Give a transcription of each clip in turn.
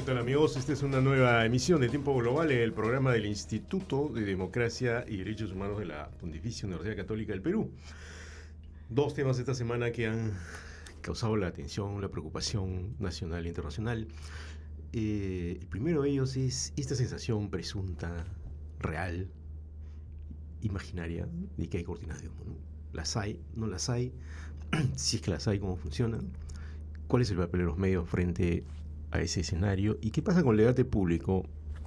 tal, amigos? Esta es una nueva emisión de Tiempo Global, el programa del Instituto de Democracia y Derechos Humanos de la Pontificia Universidad Católica del Perú. Dos temas esta semana que han causado la atención, la preocupación nacional e internacional. El primero de ellos es esta sensación presunta, real, imaginaria, de que hay cortinas de humo, ¿no? ¿Las hay? ¿No las hay? Si es que las hay, ¿cómo funcionan? ¿Cuál es el papel de los medios frente a ese escenario? ¿Y qué pasa con el debate público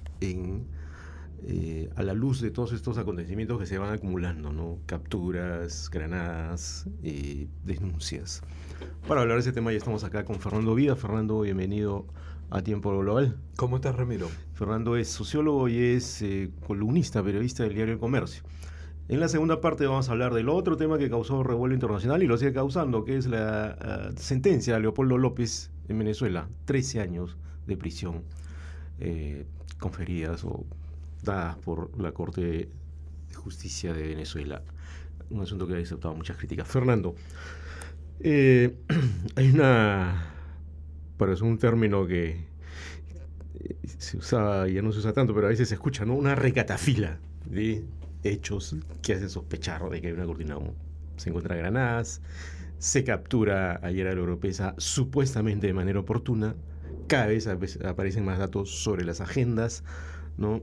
a la luz de todos estos acontecimientos que se van acumulando, ¿no? Capturas, granadas, denuncias. Para hablar de ese tema ya estamos acá con Fernando Vida. Fernando, bienvenido a Tiempo Global. ¿Cómo estás, Ramiro? Fernando es sociólogo y es columnista, periodista del diario El Comercio. En la segunda parte vamos a hablar del otro tema que causó revuelo internacional y lo sigue causando, que es la sentencia de Leopoldo López en Venezuela. 13 años de prisión conferidas o dadas por la Corte de Justicia de Venezuela. Un asunto que ha aceptado muchas críticas. Fernando, hay parece un término que se usaba, ya no se usa tanto, pero a veces se escucha, ¿no? Una recatafila de hechos que hacen sospechar de que hay una cortina de humo. Se encuentran granadas, se captura ayer a la Oropesa supuestamente de manera oportuna, cada vez aparecen más datos sobre las agendas, ¿no?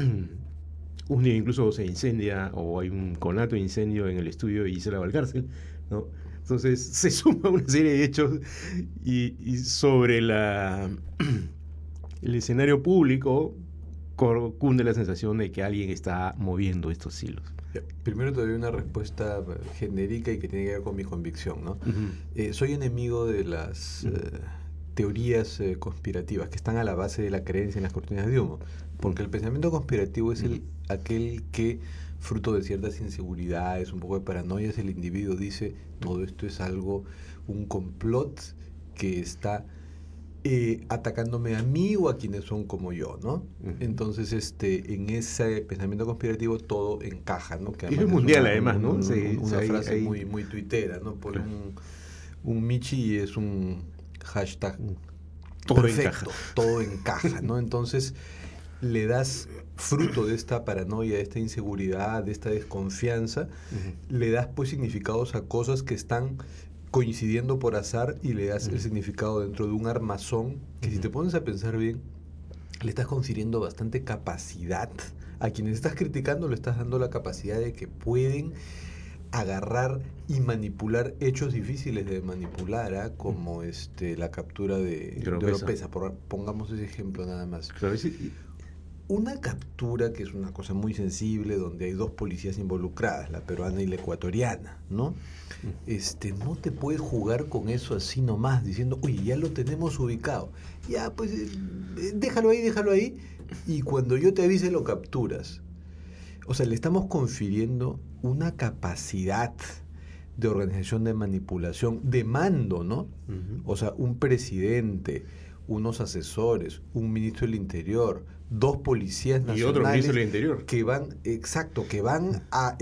Un día incluso se incendia o hay un conato de incendio en el estudio de Gisela Valcárcel, ¿no? Entonces se suma una serie de hechos y sobre el escenario público cunde la sensación de que alguien está moviendo estos hilos. Primero te doy una respuesta genérica y que tiene que ver con mi convicción, ¿no? Soy enemigo de las teorías conspirativas que están a la base de la creencia en las cortinas de humo, porque el pensamiento conspirativo es aquel que, fruto de ciertas inseguridades, un poco de paranoias, el individuo dice, todo esto es un complot que está atacándome a mí o a quienes son como yo, ¿no? Entonces, en ese pensamiento conspirativo todo encaja, ¿no? Que es mundial, además, ¿no? Una frase muy tuitera, ¿no? Por un Michi y es un hashtag todo perfecto, encaja. Todo encaja, ¿no? Entonces, le das fruto de esta paranoia, de esta inseguridad, de esta desconfianza, le das pues significados a cosas que están coincidiendo por azar y le das el significado dentro de un armazón que si te pones a pensar bien, le estás confiriendo bastante capacidad. A quienes estás criticando le estás dando la capacidad de que pueden agarrar y manipular hechos difíciles de manipular, como la captura de Oropesa. Pongamos ese ejemplo nada más. Claro, sí. Una captura que es una cosa muy sensible, donde hay dos policías involucradas, la peruana y la ecuatoriana, ¿no? No te puedes jugar con eso así nomás, diciendo, oye, ya lo tenemos ubicado. Ya, pues, déjalo ahí, y cuando yo te avise lo capturas. O sea, le estamos confiriendo una capacidad de organización, de manipulación, de mando, ¿no? O sea, un presidente, unos asesores, un ministro del Interior, dos policías nacionales y otro ministro del Interior que van a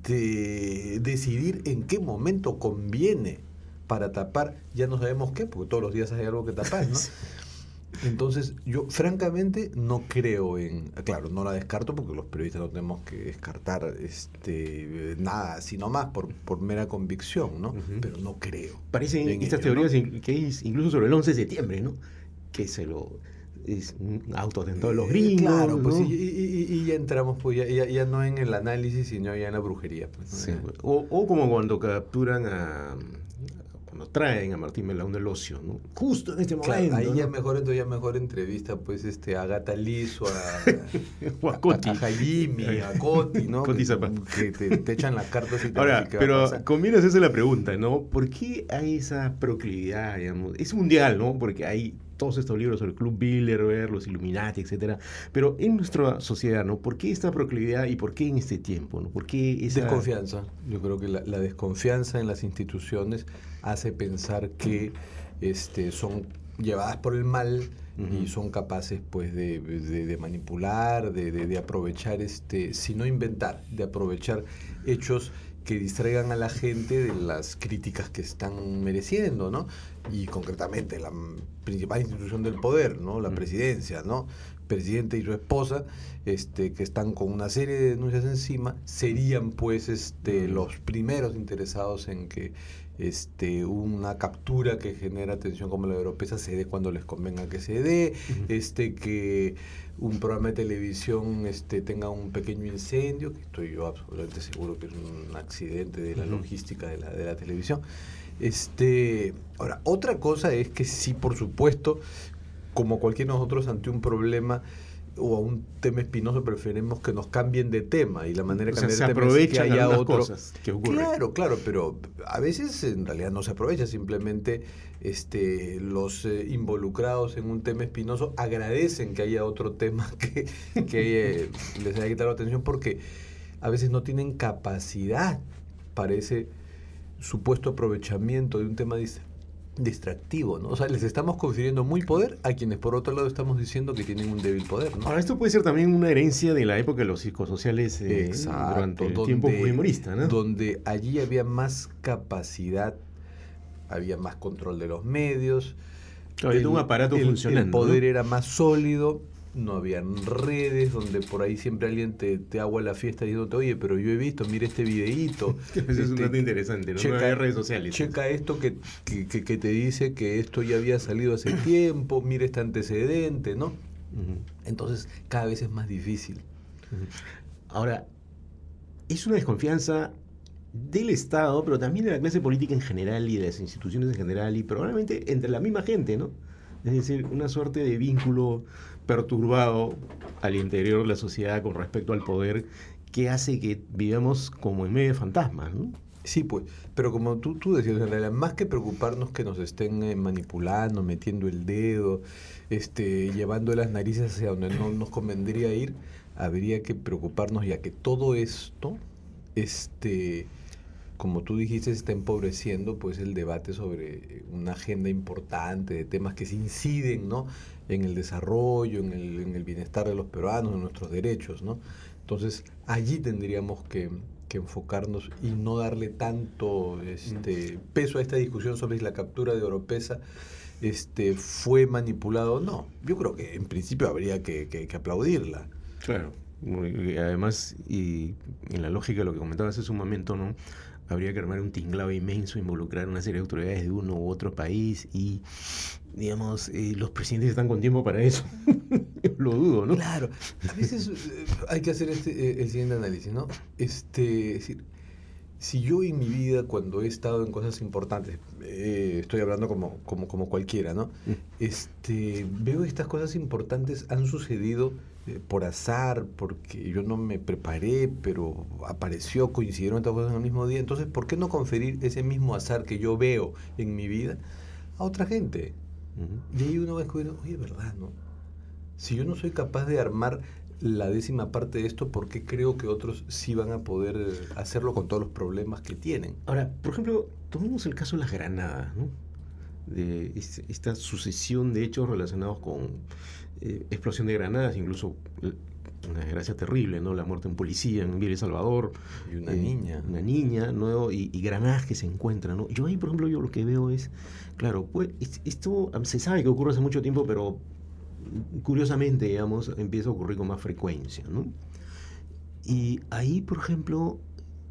decidir en qué momento conviene para tapar, ya no sabemos qué, porque todos los días hay algo que tapar, ¿no? Entonces, yo francamente no creo claro, no la descarto porque los periodistas no tenemos que descartar nada, sino más por mera convicción, ¿no? Pero no creo. Parecen estas teorías, ¿no? Que hay incluso sobre el 11 de septiembre, ¿no? Que es un autoatentado de los gringos. Claro, pues, ¿no? y ya entramos pues ya no en el análisis, sino ya en la brujería. Pues, ¿no? Sí, o como cuando capturan cuando traen a Martín Melaún del Ocio, ¿no? Justo en este momento. Ahí ¿no? ya mejor entrevista, pues, a Agata Lizo, a Coti. A Jaime, a Coti, ¿no? Coti Zapata. Que te echan las cartas y te Ahora, dicen qué pero va a pasar. conviene hacerse la pregunta, ¿no? ¿Por qué hay esa proclividad, digamos? Es mundial, ¿no? Porque hay todos estos libros sobre el Club Bilderberg, los Illuminati, etcétera. Pero en nuestra sociedad, ¿no? ¿Por qué esta proclividad y por qué en este tiempo, ¿no? ¿Por qué esa desconfianza? Yo creo que la desconfianza en las instituciones hace pensar que son llevadas por el mal y son capaces pues de manipular, de aprovechar, si no inventar, de aprovechar hechos que distraigan a la gente de las críticas que están mereciendo, ¿no? Y concretamente la principal institución del poder, ¿no? La presidencia, ¿no? Presidente y su esposa, que están con una serie de denuncias encima, serían pues los primeros interesados en que una captura que genera tensión como la de Oropesa se dé cuando les convenga que se dé, que un programa de televisión tenga un pequeño incendio, que estoy yo absolutamente seguro que es un accidente de la logística de la televisión. Ahora, otra cosa es que sí, por supuesto, como cualquier nosotros ante un problema o a un tema espinoso preferimos que nos cambien de tema, y la manera de cambiar de tema es que haya otro. Cosas que ocurren. Claro, pero a veces en realidad no se aprovecha, simplemente los involucrados en un tema espinoso agradecen que haya otro tema que les haya quitado la atención, porque a veces no tienen capacidad para ese supuesto aprovechamiento de un tema distractivo, ¿no? O sea, les estamos confiriendo muy poder a quienes por otro lado estamos diciendo que tienen un débil poder, ¿no? Ahora, esto puede ser también una herencia de la época de los psicosociales durante el tiempo fujimorista, ¿no? Donde allí había más capacidad, había más control de los medios, había un aparato funcionando. El poder, ¿no?, ¿no? era más sólido. No habían redes donde por ahí siempre alguien te agua la fiesta diciéndote, oye, pero yo he visto, mira este videíto. Eso es un dato interesante, ¿no? No había redes sociales. Checa esto que te dice que esto ya había salido hace tiempo, mira este antecedente, ¿no? Entonces, cada vez es más difícil. Ahora, es una desconfianza del Estado, pero también de la clase política en general y de las instituciones en general, y probablemente entre la misma gente, ¿no? Es decir, una suerte de vínculo perturbado al interior de la sociedad con respecto al poder, que hace que vivamos como en medio de fantasmas, ¿no? Sí, pues, pero como tú decías, en realidad, más que preocuparnos que nos estén manipulando, metiendo el dedo, llevando las narices hacia donde no nos convendría ir, habría que preocuparnos, ya que todo esto, como tú dijiste, está empobreciendo pues el debate sobre una agenda importante de temas que se inciden, ¿no?, en el desarrollo, en el bienestar de los peruanos, en nuestros derechos, ¿no? Entonces, allí tendríamos que enfocarnos y no darle tanto peso a esta discusión sobre si la captura de Oropesa fue manipulado o no. Yo creo que en principio habría que aplaudirla. Claro. Además, y en la lógica de lo que comentabas hace un momento, ¿no?, habría que armar un tinglado inmenso, involucrar una serie de autoridades de uno u otro país y, digamos, los presidentes están con tiempo para eso. Lo dudo, ¿no? Claro. A veces hay que hacer el siguiente análisis, ¿no? Es decir, si yo en mi vida, cuando he estado en cosas importantes, estoy hablando como cualquiera, ¿no? Veo que estas cosas importantes han sucedido por azar, porque yo no me preparé, pero coincidieron estas cosas en el mismo día. Entonces, ¿por qué no conferir ese mismo azar que yo veo en mi vida a otra gente? Y ahí uno va descubriendo, oye, ¿verdad, no? Si yo no soy capaz de armar la 10ª parte de esto, ¿por qué creo que otros sí van a poder hacerlo con todos los problemas que tienen? Ahora, por ejemplo, tomemos el caso de las granadas, ¿no? De esta sucesión de hechos relacionados con explosión de granadas, incluso una desgracia terrible, ¿no? La muerte de un policía en Villa El Salvador. Y una niña. Una niña, ¿no? Y granadas que se encuentran, ¿no? Yo ahí, por ejemplo, lo que veo es, claro, pues esto se sabe que ocurre hace mucho tiempo, pero curiosamente, digamos, empieza a ocurrir con más frecuencia, ¿no? Y ahí, por ejemplo,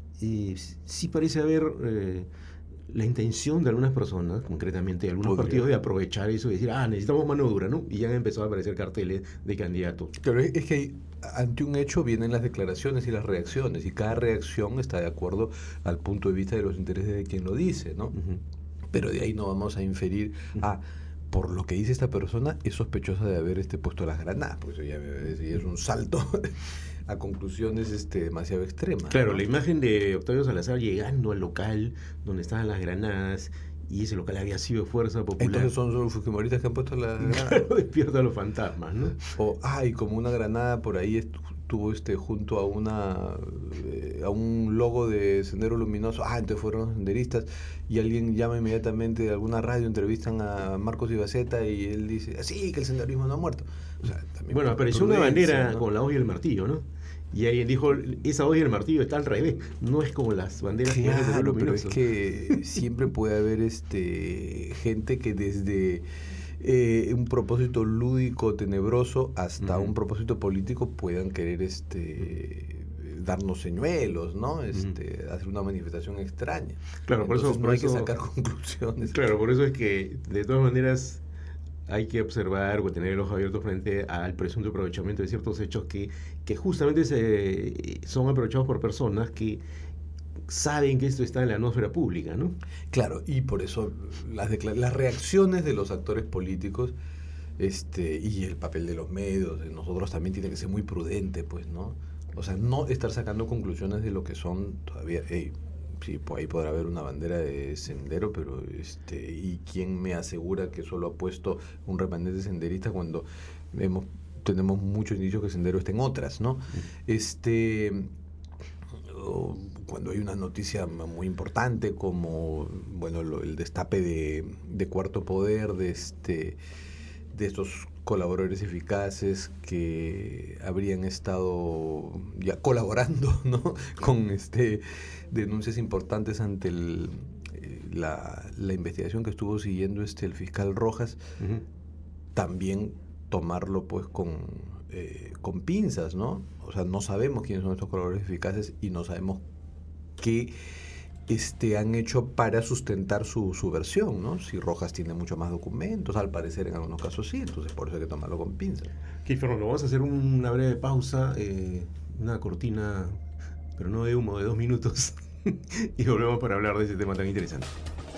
sí parece haber la intención de algunas personas, concretamente de algunos partidos, de aprovechar eso y decir, necesitamos mano dura, ¿no? Y ya han empezado a aparecer carteles de candidatos. Pero es que ante un hecho vienen las declaraciones y las reacciones, y cada reacción está de acuerdo al punto de vista de los intereses de quien lo dice, ¿no? Pero de ahí no vamos a inferir por lo que dice esta persona, es sospechosa de haber puesto las granadas, porque eso ya es un salto a conclusiones demasiado extremas. Claro, ¿no? La imagen de Octavio Salazar llegando al local donde estaban las granadas, y ese local había sido de Fuerza Popular. Entonces son solo fujimoristas que han puesto las granadas. Claro, despierta a los fantasmas, ¿no? Y como una granada por ahí estuvo junto a un logo de Sendero Luminoso. Entonces fueron los senderistas, y alguien llama inmediatamente de alguna radio, entrevistan a Marcos Ibaceta y él dice, sí, que el senderismo no ha muerto. O sea, bueno, apareció una bandera, ¿no?, con la hoz y el martillo, ¿no? Y alguien dijo, esa hoy el martillo está al revés, no es como las banderas gigantes de Claro, color pero es luminoso. que siempre puede haber gente que desde un propósito lúdico, tenebroso, hasta un Ujú, propósito político puedan querer ujú, darnos señuelos, ¿no? ujú. Hacer una manifestación extraña. Claro, Entonces no por hay que eso, sacar conclusiones. claro, por eso es que de todas maneras hay que observar o tener el ojo abierto frente al presunto aprovechamiento de ciertos hechos que justamente son aprovechados por personas que saben que esto está en la atmósfera pública, ¿no? Claro, y por eso las reacciones de los actores políticos y el papel de los medios, de nosotros también tiene que ser muy prudente, pues, ¿no? O sea, no estar sacando conclusiones de lo que son todavía, hey, sí, pues ahí podrá haber una bandera de sendero, pero ¿y quién me asegura que solo ha puesto un remanente senderista cuando hemos, tenemos muchos indicios que sendero está en otras, ¿no? Este, o cuando hay una noticia muy importante como bueno el destape de Cuarto Poder de estos colaboradores eficaces que habrían estado ya colaborando, ¿no? con denuncias importantes ante la investigación que estuvo siguiendo el fiscal Rojas, Ujú. también tomarlo pues con pinzas, ¿no? O sea, no sabemos quiénes son estos colaboradores eficaces y no sabemos qué han hecho para sustentar su versión, ¿no? Si Rojas tiene mucho más documentos, al parecer en algunos casos sí, entonces por eso hay que tomarlo con pinzas. Ok, Fernando, vamos a hacer una breve pausa, una cortina, pero no de humo, de 2 minutos, y volvemos para hablar de ese tema tan interesante.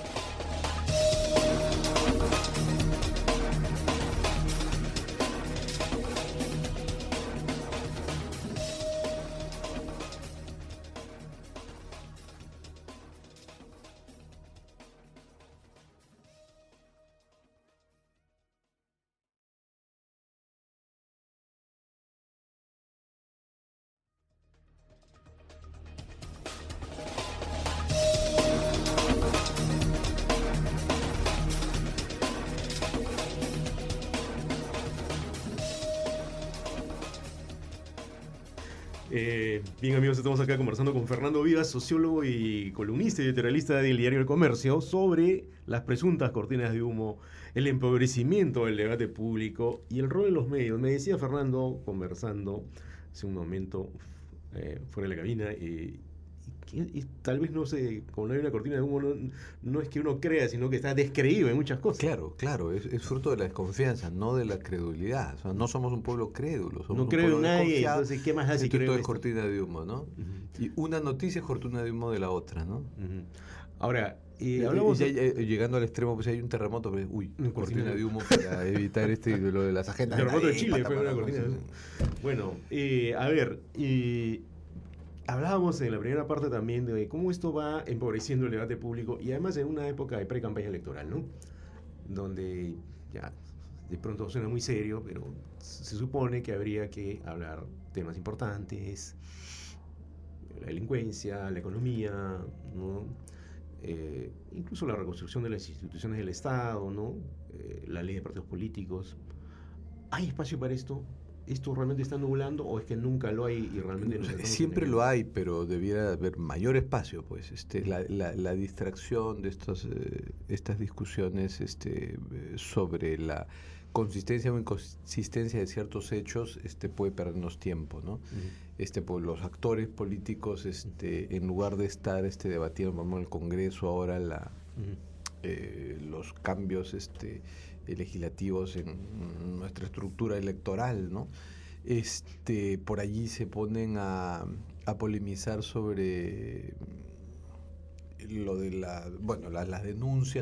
Bien amigos, estamos acá conversando con Fernando Vivas, sociólogo y columnista y editorialista del diario El Comercio, sobre las presuntas cortinas de humo, el empobrecimiento del debate público y el rol de los medios. Me decía Fernando, conversando hace un momento fuera de la cabina, y tal vez no sé, como no hay una cortina de humo, no es que uno crea, sino que está descreído en muchas cosas. Claro, claro, es fruto de la desconfianza, no de la credulidad. O sea, no somos un pueblo crédulo, somos No un creo pueblo en nadie, desconfiado, entonces, ¿qué más da si entonces creo todo en es esto? cortina de humo, ¿no? Ujú, Y una noticia es cortina de humo de la otra, ¿no? ujú. Ahora, Y hablamos... llegando al extremo, pues si hay un terremoto, pues, uy, Cortina cortina de de humo. humo para evitar lo de las El agendas de terremoto de nadie, Chile pata, fue una pata, ¿no? cortina Sí, de sí. humo. Bueno, a ver, hablábamos en la primera parte también de cómo esto va empobreciendo el debate público y además en una época de pre-campaña electoral, ¿no? Donde ya de pronto suena muy serio, pero se supone que habría que hablar temas importantes, la delincuencia, la economía, ¿no? Incluso la reconstrucción de las instituciones del Estado, ¿no? La ley de partidos políticos. ¿Hay espacio para esto? ¿Esto realmente está nublando o es que nunca lo hay y realmente nos estamos Siempre lo engañando? hay, pero debiera haber mayor espacio, pues, la distracción de estas discusiones, sobre la consistencia o inconsistencia de ciertos hechos, puede perdernos tiempo, ¿no? Ujú, Pues los actores políticos, en lugar de estar, debatiendo, vamos, en el Congreso ahora ujú. los cambios, legislativos en nuestra estructura electoral, ¿no? Por allí se ponen a polemizar sobre lo de las denuncias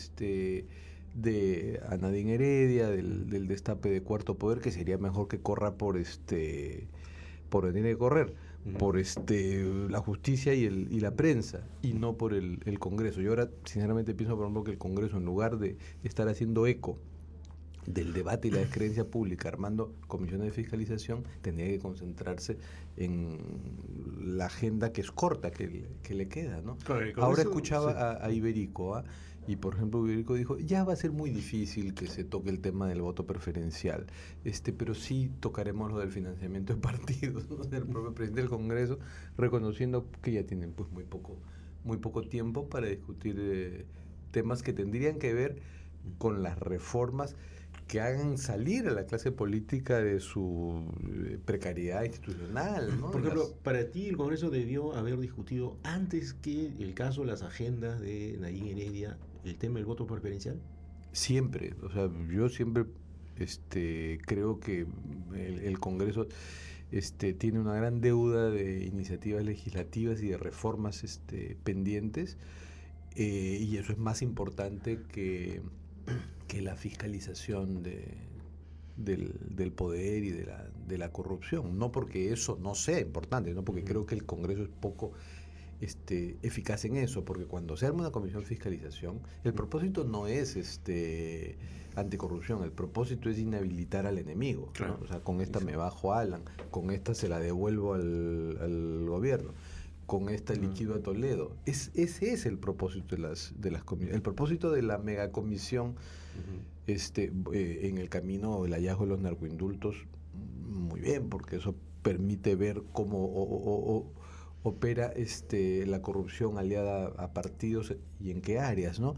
de a Nadine Heredia, del destape de Cuarto Poder, que sería mejor que corra por donde tiene que correr, Ujú. por la justicia y la prensa, y no por el Congreso. Yo ahora sinceramente pienso, por ejemplo, que el Congreso, en lugar de estar haciendo eco del debate y la descreencia pública, armando comisiones de fiscalización, tendría que concentrarse en la agenda que es corta, que le queda, ¿no? Claro, el Ahora Congreso, escuchaba sí. a Iberico, ¿ah? Y por ejemplo, Uberico dijo, ya va a ser muy difícil que se toque el tema del voto preferencial, pero sí tocaremos lo del financiamiento de partidos, ¿no? El propio presidente del Congreso reconociendo que ya tienen pues muy poco tiempo para discutir temas que tendrían que ver con las reformas que hagan salir a la clase política de su precariedad institucional, ¿no? Por ejemplo, para ti el Congreso debió haber discutido antes que el caso, las agendas de Nadine Heredia, el tema del voto preferencial. Siempre, o sea, yo siempre creo que el Congreso tiene una gran deuda de iniciativas legislativas y de reformas pendientes, y eso es más importante que la fiscalización del poder y de la corrupción. No porque eso no sea importante, no porque creo que el Congreso es poco eficaz en eso, porque cuando se arma una comisión de fiscalización, el propósito no es anticorrupción, el propósito es inhabilitar al enemigo. Claro. ¿No? O sea, con esta me bajo a Alan, con esta se la devuelvo al gobierno, con esta liquido a Toledo. Ese es el propósito de las comisiones. El propósito de la megacomisión en el camino del hallazgo de los narcoindultos, muy bien, porque eso permite ver cómo opera la corrupción aliada a partidos y en qué áreas, ¿no?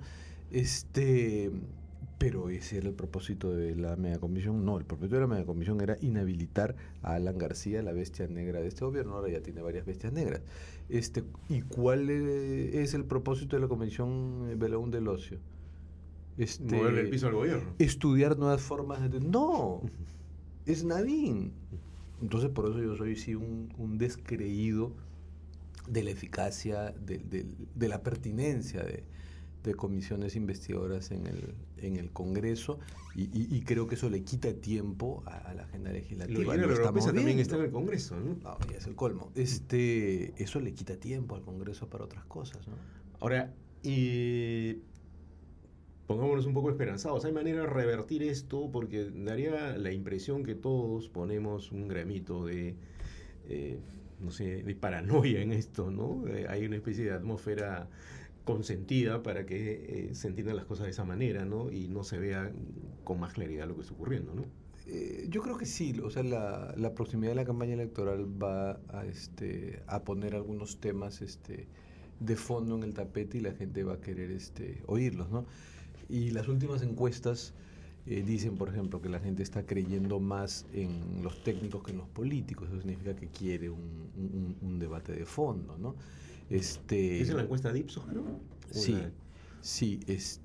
Pero ese era el propósito de la megacomisión. No, el propósito de la megacomisión era inhabilitar a Alan García, la bestia negra de este gobierno. Ahora ya tiene varias bestias negras. ¿Y cuál es el propósito de la comisión Belaún del Ocio? Moverle el piso al gobierno. Estudiar nuevas formas de... No, es Nadine. Entonces por eso yo soy sí un descreído de la eficacia, de la pertinencia de comisiones investigadoras en el Congreso, y creo que eso le quita tiempo a la agenda legislativa. Lo estamos viendo. También está en el Congreso, ¿no? No, ya es el colmo. Eso le quita tiempo al Congreso para otras cosas, ¿no? Ahora, pongámonos un poco esperanzados. ¿Hay manera de revertir esto? Porque daría la impresión que todos ponemos un gramito de... no sé, de paranoia en esto, ¿no? Hay una especie de atmósfera consentida para que se entiendan las cosas de esa manera, ¿no? Y no se vea con más claridad lo que está ocurriendo, ¿no? Yo creo que sí, o sea, la proximidad de la campaña electoral va a poner algunos temas de fondo en el tapete, y la gente va a querer oírlos, ¿no? Y las últimas encuestas dicen, por ejemplo, que la gente está creyendo más en los técnicos que en los políticos. Eso significa que quiere un debate de fondo, ¿no? ¿Es en la encuesta de Ipsos, no? Sí,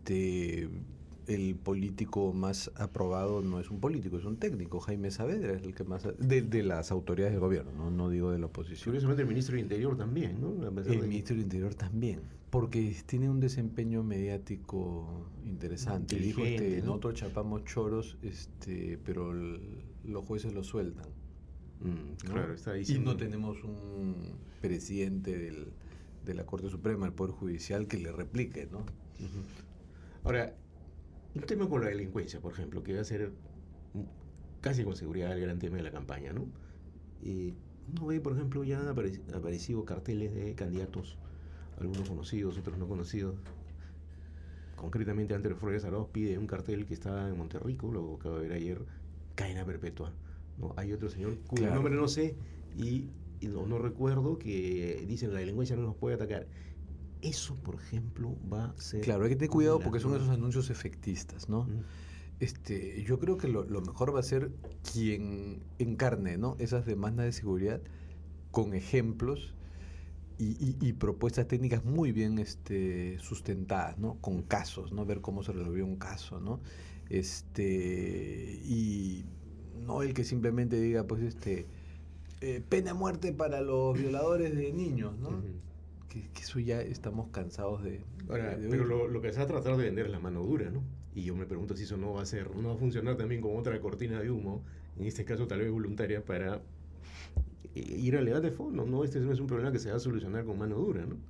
el político más aprobado no es un político, es un técnico. Jaime Saavedra es el que más... De las autoridades del gobierno, no digo de la oposición. Curiosamente el ministro del Interior también, ¿no? El ministro del Interior también, porque tiene un desempeño mediático interesante. Dijo, ¿no? nosotros chapamos choros, pero los jueces los sueltan. ¿no? Claro, está diciendo... Y no tenemos un presidente de la Corte Suprema, el Poder Judicial, que le replique, ¿no? Ahora, un tema con la delincuencia, por ejemplo, que va a ser casi con seguridad el gran tema de la campaña, ¿no? Uno ve, por ejemplo, ya han aparecido carteles de candidatos, algunos conocidos, otros no conocidos. Concretamente, Andrés Flores Arauz pide un cartel que está en Monterrico, lo acabo de ver ayer, cadena perpetua, ¿no? Hay otro señor cuyo nombre no sé y no recuerdo, que dicen la delincuencia no nos puede atacar. Eso, por ejemplo, va a ser... Claro, hay que tener cuidado porque son esos anuncios efectistas, ¿no? Yo creo que lo mejor va a ser quien encarne, ¿no?, esas demandas de seguridad con ejemplos y propuestas técnicas muy bien sustentadas, ¿no? Con casos, ¿no? Ver cómo se resolvió un caso, ¿no? Y no el que simplemente diga, pues, pena de muerte para los violadores de niños, ¿no? Que eso ya estamos cansados de... Ahora, pero lo que se va a tratar de vender es la mano dura, ¿no? Y yo me pregunto si eso no va a funcionar también como otra cortina de humo, en este caso tal vez voluntaria, para ir al debate de fondo, ¿no? Este no es un problema que se va a solucionar con mano dura, ¿no?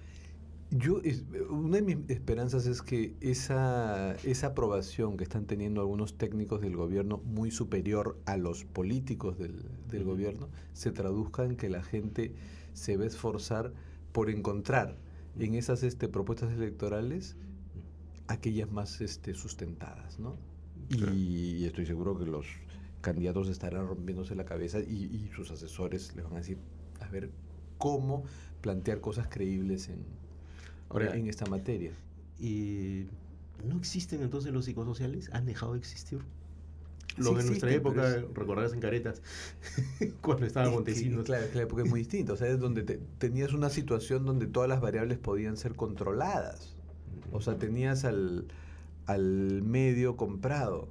Una de mis esperanzas es que esa aprobación que están teniendo algunos técnicos del gobierno, muy superior a los políticos del gobierno, se traduzca en que la gente se va a esforzar por encontrar en esas propuestas electorales aquellas más sustentadas, ¿no? Claro. Y estoy seguro que los candidatos estarán rompiéndose la cabeza y sus asesores les van a decir, a ver, cómo plantear cosas creíbles Ahora, en esta materia. ¿no existen entonces los psicosociales? ¿Han dejado de existir? Sí Los de nuestra existen, pero época, recordarás en Caretas, cuando estaba es que, Montesinos. claro, porque es muy distinto. O sea, es donde tenías una situación donde todas las variables podían ser controladas. O sea, tenías al medio comprado.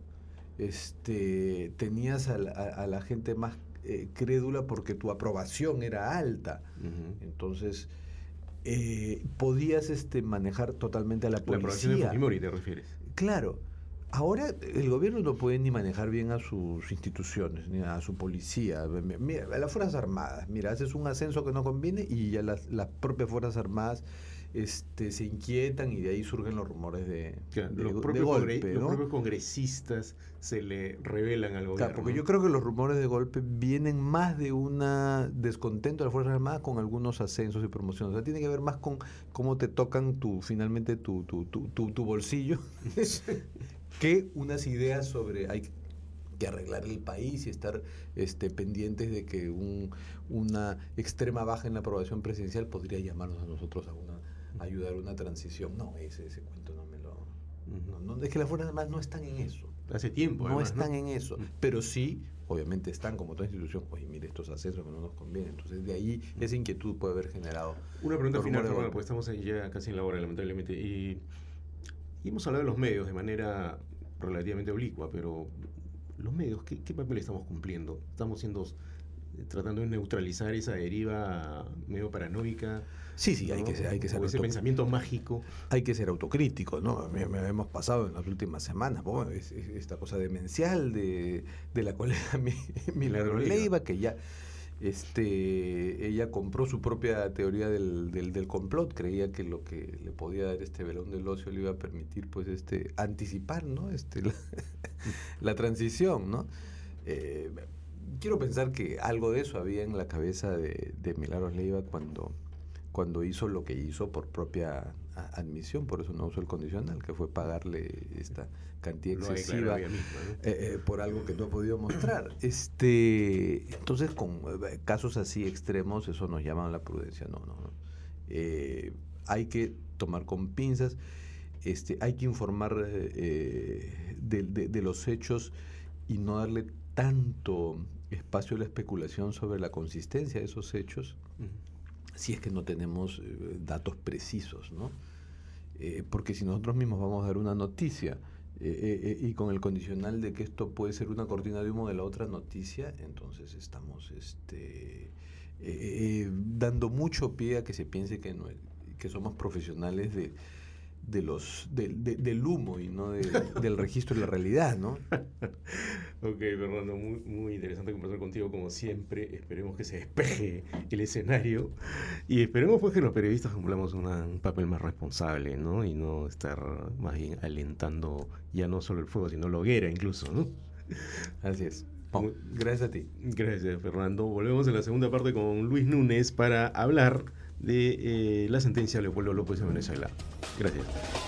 Tenías a la gente más crédula porque tu aprobación era alta. Entonces, podías manejar totalmente a la La aprobación de policía. Fujimori, ¿te refieres? Claro. Ahora el gobierno no puede ni manejar bien a sus instituciones, ni a su policía. Mira, a las Fuerzas Armadas, mira, haces un ascenso que no conviene y ya las propias Fuerzas Armadas se inquietan y de ahí surgen los rumores Claro, de golpe, los ¿no? propios congresistas se le revelan al Claro, gobierno, porque ¿no? yo creo que los rumores de golpe vienen más de un descontento de las Fuerzas Armadas con algunos ascensos y promociones. O sea, tiene que ver más con cómo te tocan finalmente tu bolsillo que unas ideas sobre hay que arreglar el país y estar pendientes de que una extrema baja en la aprobación presidencial podría llamarnos a nosotros a ayudar a una transición. No, ese cuento no me lo... No, es que las Fuerzas Armadas no están en eso. Hace tiempo, No además, están ¿no? en eso, pero sí, obviamente están como toda institución, oye, mire, estos ascensos que no nos convienen. Entonces, de ahí esa inquietud puede haber generado. Una pregunta los final, rumores de Fernando, golpe. pues estamos ahí ya casi en la hora, lamentablemente. Y hemos hablado de los medios de manera relativamente oblicua, pero los medios, ¿qué papel estamos cumpliendo? Estamos tratando de neutralizar esa deriva medio paranoica, Sí, ¿no? hay que ser O ese pensamiento mágico. hay que ser autocrítico, ¿no? Hemos pasado en las últimas semanas, bueno, esta cosa demencial de la colega Milagros Leiva, que ya ella compró su propia teoría del complot, creía que lo que le podía dar este velón del ocio le iba a permitir pues anticipar, ¿no? La transición, ¿no? Quiero pensar que algo de eso había en la cabeza de Milagros Leiva cuando hizo lo que hizo por propia admisión, por eso no usó el condicional, que fue pagarle esta cantidad excesiva por algo que no ha podido mostrar. Entonces, con casos así extremos, eso nos llama a la prudencia. No. Hay que tomar con pinzas, hay que informar de los hechos y no darle tanto espacio a la especulación sobre la consistencia de esos hechos, si es que no tenemos datos precisos, ¿no? Porque si nosotros mismos vamos a dar una noticia y con el condicional de que esto puede ser una cortina de humo de la otra noticia, entonces estamos dando mucho pie a que se piense que somos profesionales del humo y no del registro de la realidad, ¿no? Ok, Fernando, muy, muy interesante conversar contigo como siempre. Esperemos que se despeje el escenario y esperemos pues que los periodistas cumplamos un papel más responsable, ¿no? Y no estar más bien alentando ya no solo el fuego, sino la hoguera incluso, ¿no? Así es. Bueno, gracias a ti. Gracias, Fernando. Volvemos en la segunda parte con Luis Núñez para hablar de la sentencia de Leopoldo López en Venezuela. Gracias.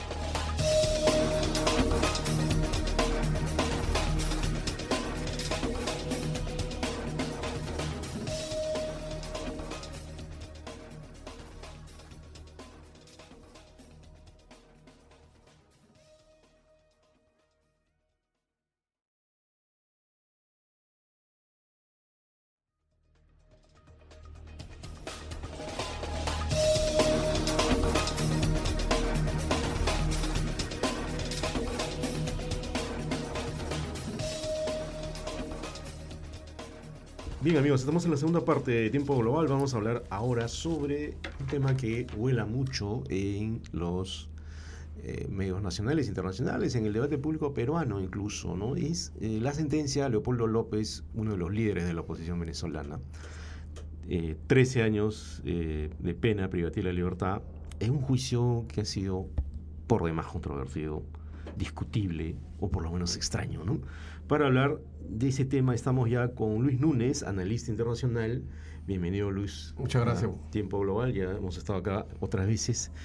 Bien amigos, estamos en la segunda parte de Tiempo Global. Vamos a hablar ahora sobre un tema que vuela mucho en los medios nacionales e internacionales, en el debate público peruano incluso, ¿no? Es la sentencia a Leopoldo López, uno de los líderes de la oposición venezolana. 13 años de pena privativa de la libertad. Es un juicio que ha sido por demás controvertido, discutible o por lo menos extraño, ¿no? Para hablar de ese tema estamos ya con Luis Núñez, analista internacional. Bienvenido, Luis. Muchas gracias. Tiempo Global, ya hemos estado acá otras veces.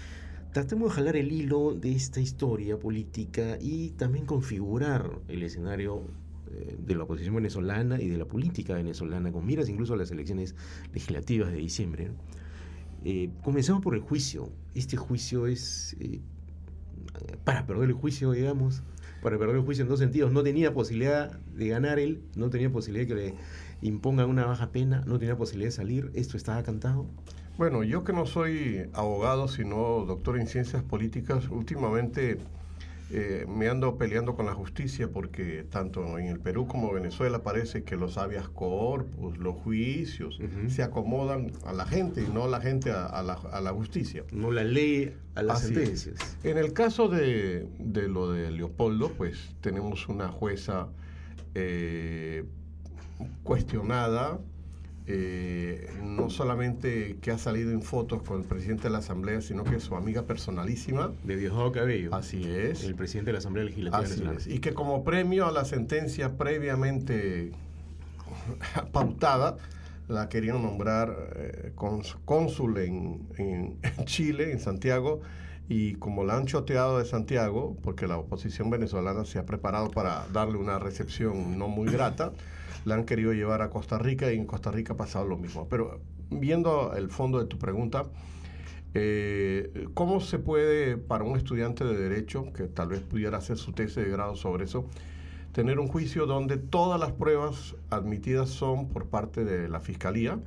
tratemos de jalar el hilo de esta historia política y también configurar el escenario de la oposición venezolana y de la política venezolana, con miras incluso a las elecciones legislativas de diciembre, ¿no? Comencemos por el juicio. Este juicio es para perder el juicio, digamos, para perder el juicio en dos sentidos. No tenía posibilidad de ganar él, no tenía posibilidad de que le impongan una baja pena, no tenía posibilidad de salir. Esto estaba cantado. Bueno, yo que no soy abogado, sino doctor en ciencias políticas, últimamente me ando peleando con la justicia porque tanto en el Perú como en Venezuela parece que los habeas corpus, los juicios, se acomodan a la gente y no la gente a la justicia. No la ley a las Así sentencias. es. En el caso de lo de Leopoldo, pues tenemos una jueza cuestionada, no solamente que ha salido en fotos con el presidente de la Asamblea, sino que es su amiga personalísima. De Diosdado Cabello. Así es. El presidente de la Asamblea Legislativa Así venezolana. es. Y que como premio a la sentencia previamente pautada, la querían nombrar cónsul en Chile, en Santiago, y como la han choteado de Santiago, porque la oposición venezolana se ha preparado para darle una recepción no muy grata, la han querido llevar a Costa Rica y en Costa Rica ha pasado lo mismo. Pero viendo el fondo de tu pregunta, ¿cómo se puede para un estudiante de Derecho, que tal vez pudiera hacer su tesis de grado sobre eso, tener un juicio donde todas las pruebas admitidas son por parte de la Fiscalía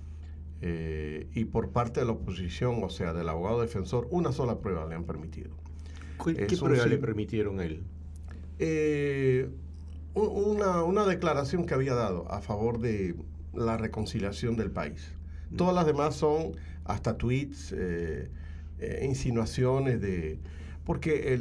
y por parte de la oposición, o sea, del abogado defensor, una sola prueba le han permitido? ¿Qué prueba le permitieron a él? Una declaración que había dado a favor de la reconciliación del país. Todas las demás son hasta tweets, insinuaciones de... Porque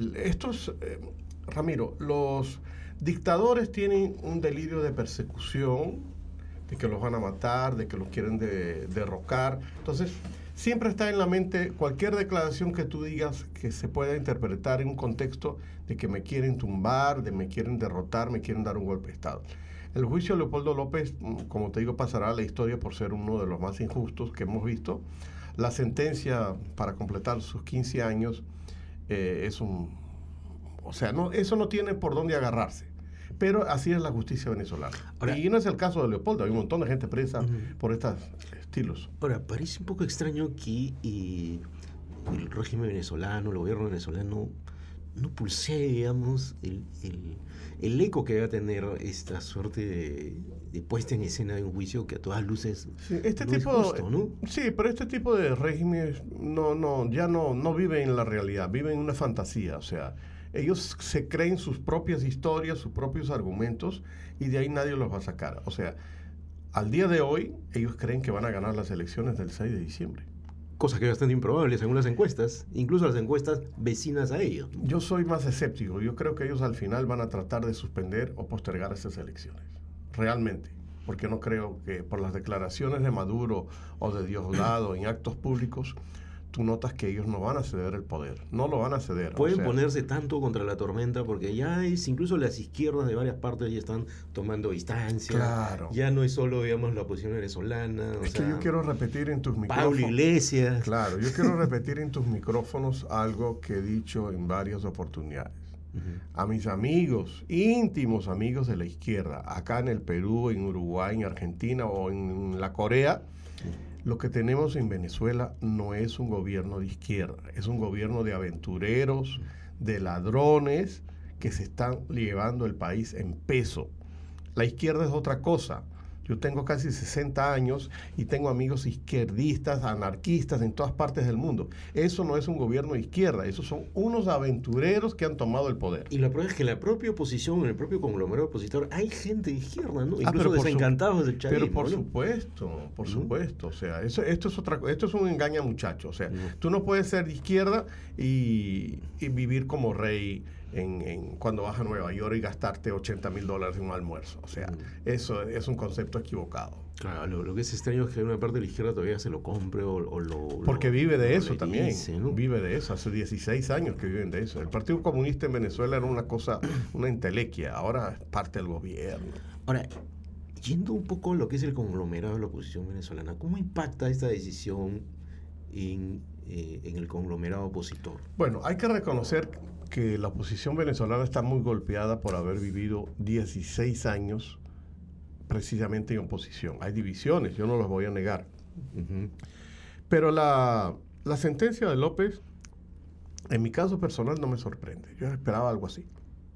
Ramiro, los dictadores tienen un delirio de persecución, de que los van a matar, de que los quieren derrocar. Entonces, siempre está en la mente cualquier declaración que tú digas que se pueda interpretar en un contexto de que me quieren tumbar, de me quieren derrotar, me quieren dar un golpe de Estado. El juicio de Leopoldo López, como te digo, pasará a la historia por ser uno de los más injustos que hemos visto. La sentencia para completar sus 15 años es un... O sea, eso no tiene por dónde agarrarse. Pero así es la justicia venezolana. Ahora, y no es el caso de Leopoldo, hay un montón de gente presa por estos estilos. Ahora, parece un poco extraño que el régimen venezolano, el gobierno venezolano, no pulsee, digamos, el eco que va a tener esta suerte de puesta en escena de un juicio que a todas luces sí, es justo, ¿no? Sí, pero este tipo de regímenes ya no viven en la realidad, viven en una fantasía, o sea, ellos se creen sus propias historias, sus propios argumentos, y de ahí nadie los va a sacar. O sea, al día de hoy, ellos creen que van a ganar las elecciones del 6 de diciembre. Cosa que es bastante improbable según las encuestas, incluso las encuestas vecinas a ellos. Yo soy más escéptico. Yo creo que ellos al final van a tratar de suspender o postergar esas elecciones. Realmente. Porque no creo que por las declaraciones de Maduro o de Diosdado en actos públicos, tú notas que ellos no van a ceder el poder. No lo van a ceder. Pueden ponerse tanto contra la tormenta porque ya incluso las izquierdas de varias partes ya están tomando distancia. Claro. Ya no es solo, digamos, la oposición venezolana. Que yo quiero repetir en tus micrófonos. Pablo Iglesias. Claro, yo quiero repetir en tus micrófonos algo que he dicho en varias oportunidades. A mis amigos, íntimos amigos de la izquierda, acá en el Perú, en Uruguay, en Argentina o en la Corea, lo que tenemos en Venezuela no es un gobierno de izquierda, es un gobierno de aventureros, de ladrones que se están llevando el país en peso. La izquierda es otra cosa. Yo tengo casi 60 años y tengo amigos izquierdistas, anarquistas en todas partes del mundo. Eso no es un gobierno de izquierda, esos son unos aventureros que han tomado el poder. Y la prueba es que en la propia oposición, en el propio conglomerado opositor, hay gente de izquierda, ¿no? Incluso desencantados del chavismo. Pero por ¿no? supuesto. O sea, esto es un engaña muchacho. O sea, tú no puedes ser de izquierda y vivir como rey cuando vas a Nueva York y gastarte $80,000 en un almuerzo. O sea, eso es un concepto equivocado. Claro, lo que es extraño es que una parte de la izquierda todavía se lo compre porque vive de eso también. Dice, ¿no? Vive de eso. Hace 16 años que viven de eso. El Partido Comunista en Venezuela era una cosa, una entelequia. Ahora es parte del gobierno. Ahora, yendo un poco a lo que es el conglomerado de la oposición venezolana, ¿cómo impacta esta decisión en el conglomerado opositor? Bueno, hay que reconocer que la oposición venezolana está muy golpeada por haber vivido 16 años precisamente en oposición. Hay divisiones, yo no los voy a negar. Uh-huh. Pero la sentencia de López, en mi caso personal, no me sorprende. Yo esperaba algo así.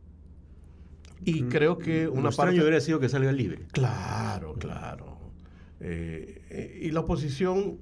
Y creo que Lo una extraño parte... hubiera sido que salga libre. Claro, claro. Y la oposición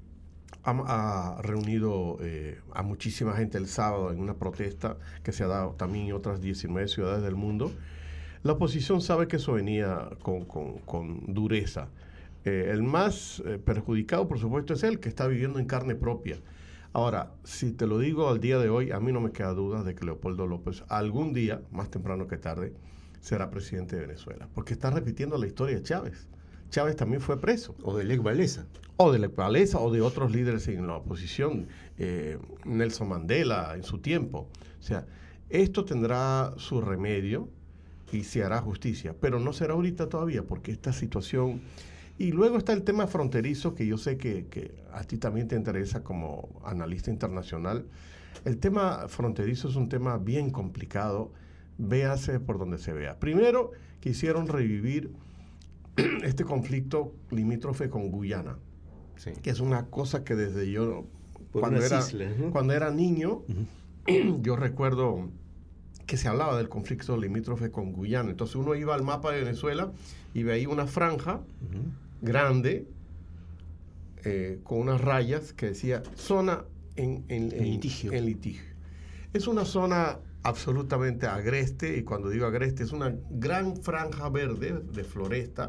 ha reunido a muchísima gente el sábado en una protesta que se ha dado también en otras 19 ciudades del mundo. La oposición sabe que eso venía con dureza. El más perjudicado, por supuesto, es él, que está viviendo en carne propia. Ahora, si te lo digo al día de hoy, a mí no me queda duda de que Leopoldo López algún día, más temprano que tarde, será presidente de Venezuela. Porque está repitiendo la historia de Chávez. Chávez también fue preso. O de Lech Walesa. O de Lech Walesa o de otros líderes en la oposición. Nelson Mandela en su tiempo. O sea, esto tendrá su remedio y se hará justicia. Pero no será ahorita todavía porque esta situación... Y luego está el tema fronterizo, que yo sé que a ti también te interesa como analista internacional. El tema fronterizo es un tema bien complicado, véase por donde se vea. Primero, quisieron revivir este conflicto limítrofe con Guyana, Sí. que es una cosa que desde yo, Por cuando unas islas, ¿no? cuando era niño, Uh-huh. yo recuerdo que se hablaba del conflicto limítrofe con Guyana. Entonces uno iba al mapa de Venezuela y veía una franja Uh-huh. grande con unas rayas que decía zona en litigio. en litigio. Es una zona absolutamente agreste, y cuando digo agreste es una gran franja verde de floresta,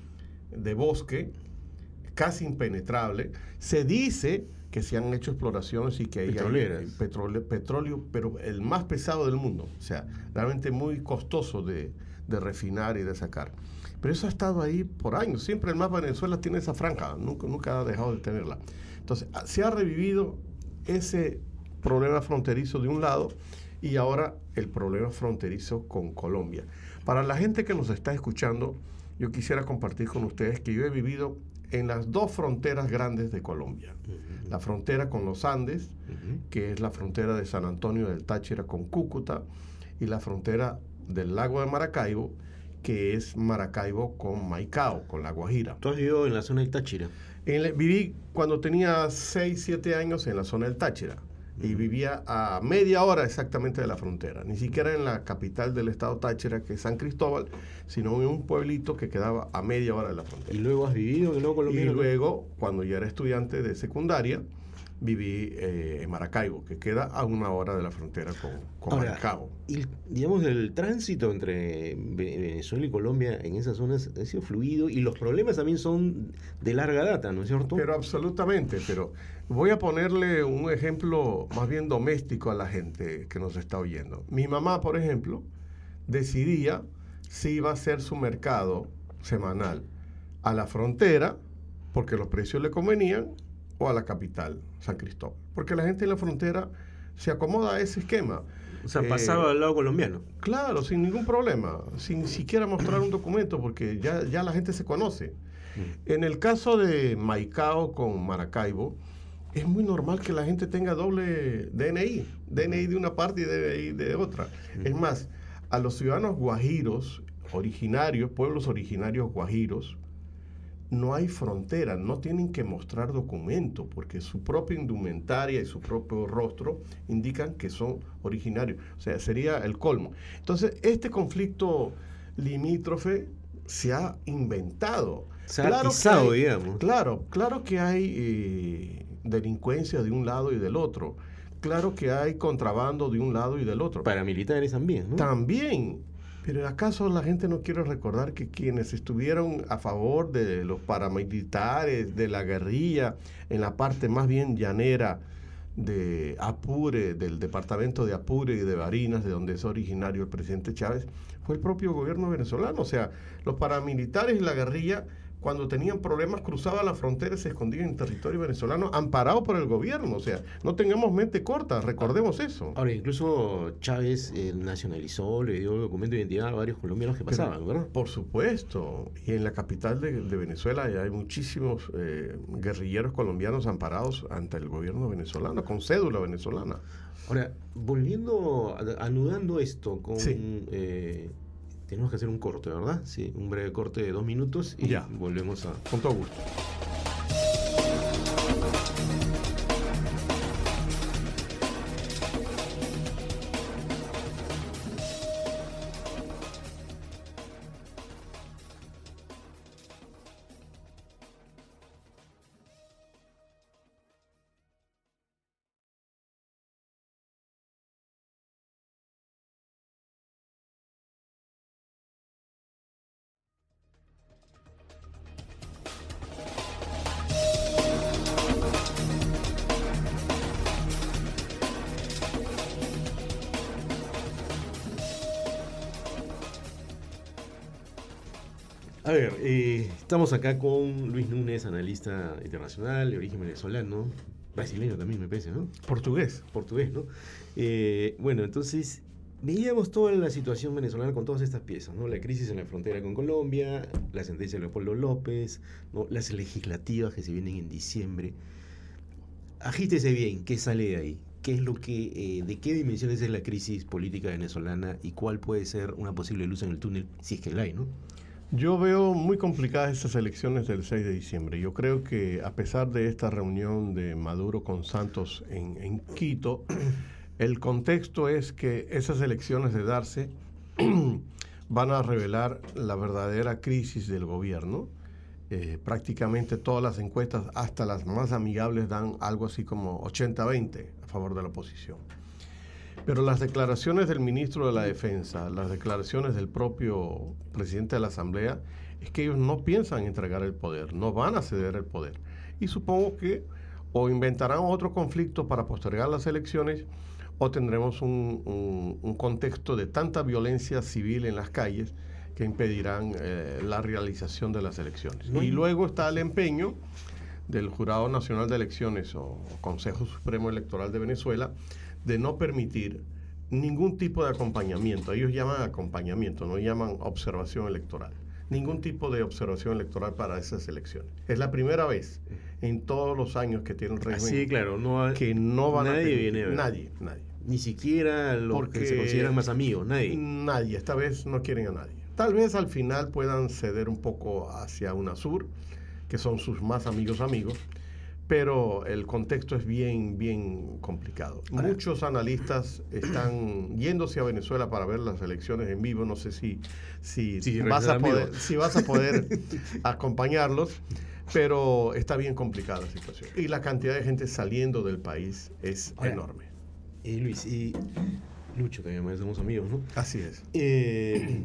de bosque, casi impenetrable. Se dice que se han hecho exploraciones y que ahí Petroleras. hay petróleo, pero el más pesado del mundo, o sea, realmente muy costoso de refinar y de sacar. Pero eso ha estado ahí por años. Siempre el mapa de Venezuela tiene esa franja, nunca ha dejado de tenerla. Entonces, se ha revivido ese problema fronterizo de un lado y ahora el problema fronterizo con Colombia. Para la gente que nos está escuchando, yo quisiera compartir con ustedes que yo he vivido en las dos fronteras grandes de Colombia. Uh-huh. La frontera con los Andes, Uh-huh. que es la frontera de San Antonio del Táchira con Cúcuta, y la frontera del lago de Maracaibo, que es Maracaibo con Maicao, con La Guajira. Tú has vivido en la zona del Táchira. Viví cuando tenía 6, 7 años en la zona del Táchira y vivía a media hora exactamente de la frontera, ni siquiera en la capital del estado Táchira, que es San Cristóbal, sino en un pueblito que quedaba a media hora de la frontera. ¿Y luego has vivido en el nuevo Y colombiano? luego, cuando ya era estudiante de secundaria, viví en Maracaibo, que queda a 1 hora de la frontera con Ahora, Maracaibo. y, digamos, el tránsito entre Venezuela y Colombia en esas zonas ha sido fluido y los problemas también son de larga data, ¿no es cierto? Pero absolutamente, pero voy a ponerle un ejemplo más bien doméstico a la gente que nos está oyendo. Mi mamá, por ejemplo, decidía si iba a hacer su mercado semanal a la frontera, porque los precios le convenían, o a la capital, San Cristóbal. Porque la gente en la frontera se acomoda a ese esquema. O sea, pasaba al lado colombiano. Claro, sin ningún problema, sin siquiera mostrar un documento, porque ya la gente se conoce. En el caso de Maicao con Maracaibo, es muy normal que la gente tenga doble DNI de una parte y DNI de otra. Es más, a los ciudadanos guajiros originarios, pueblos originarios guajiros, no hay frontera, no tienen que mostrar documento, porque su propia indumentaria y su propio rostro indican que son originarios. O sea, sería el colmo. Entonces, este conflicto limítrofe se ha inventado. Se ha atizado, digamos. Claro que hay delincuencia de un lado y del otro. Claro que hay contrabando de un lado y del otro. Paramilitares también, ¿no? También. Pero ¿acaso la gente no quiere recordar que quienes estuvieron a favor de los paramilitares, de la guerrilla, en la parte más bien llanera de Apure, del departamento de Apure y de Barinas, de donde es originario el presidente Chávez, fue el propio gobierno venezolano? O sea, los paramilitares y la guerrilla cuando tenían problemas, cruzaban la frontera y se escondían en territorio venezolano, amparados por el gobierno. O sea, no tengamos mente corta, recordemos eso. Ahora, incluso Chávez nacionalizó, le dio documento de identidad a varios colombianos que pasaban, ¿verdad? Por supuesto. Y en la capital de Venezuela ya hay muchísimos guerrilleros colombianos amparados ante el gobierno venezolano, con cédula venezolana. Ahora, volviendo, anudando esto con... Sí. Tenemos que hacer un corte, ¿verdad? Sí, un breve corte de 2 minutos y Ya. volvemos a... Con todo gusto. A ver, estamos acá con Luis Núñez, analista internacional de origen venezolano, brasileño también me parece, ¿no? Portugués. Portugués, ¿no? Bueno, entonces veíamos toda la situación venezolana con todas estas piezas, ¿no? La crisis en la frontera con Colombia, la sentencia de Leopoldo López, ¿no? Las legislativas que se vienen en diciembre. Agítese bien, ¿qué sale de ahí? ¿Qué es lo que, de qué dimensiones es la crisis política venezolana y cuál puede ser una posible luz en el túnel, si es que la hay, ¿no? Yo veo muy complicadas estas elecciones del 6 de diciembre. Yo creo que a pesar de esta reunión de Maduro con Santos en Quito, el contexto es que esas elecciones de darse van a revelar la verdadera crisis del gobierno. Prácticamente todas las encuestas, hasta las más amigables, dan algo así como 80-20 a favor de la oposición. Pero las declaraciones del ministro de la Defensa, las declaraciones del propio presidente de la Asamblea, es que ellos no piensan entregar el poder, no van a ceder el poder. Y supongo que o inventarán otro conflicto para postergar las elecciones o tendremos un contexto de tanta violencia civil en las calles que impedirán la realización de las elecciones. Y luego está el empeño del Jurado Nacional de Elecciones o Consejo Supremo Electoral de Venezuela de no permitir ningún tipo de acompañamiento. Ellos llaman acompañamiento, no llaman observación electoral. Ningún tipo de observación electoral para esas elecciones. Es la primera vez en todos los años que tiene el régimen Sí, claro, que no van nadie a permitir. viene a ver. Nadie. Ni siquiera los que se consideran más amigos, nadie. Nadie, esta vez no quieren a nadie. Tal vez al final puedan ceder un poco hacia UNASUR, que son sus más amigos, pero el contexto es bien complicado. Muchos analistas están yéndose a Venezuela para ver las elecciones en vivo. No sé si vas a poder acompañarlos, pero está bien complicada la situación. Y la cantidad de gente saliendo del país es enorme. Luis, y Lucho también somos amigos, ¿no? Así es. Y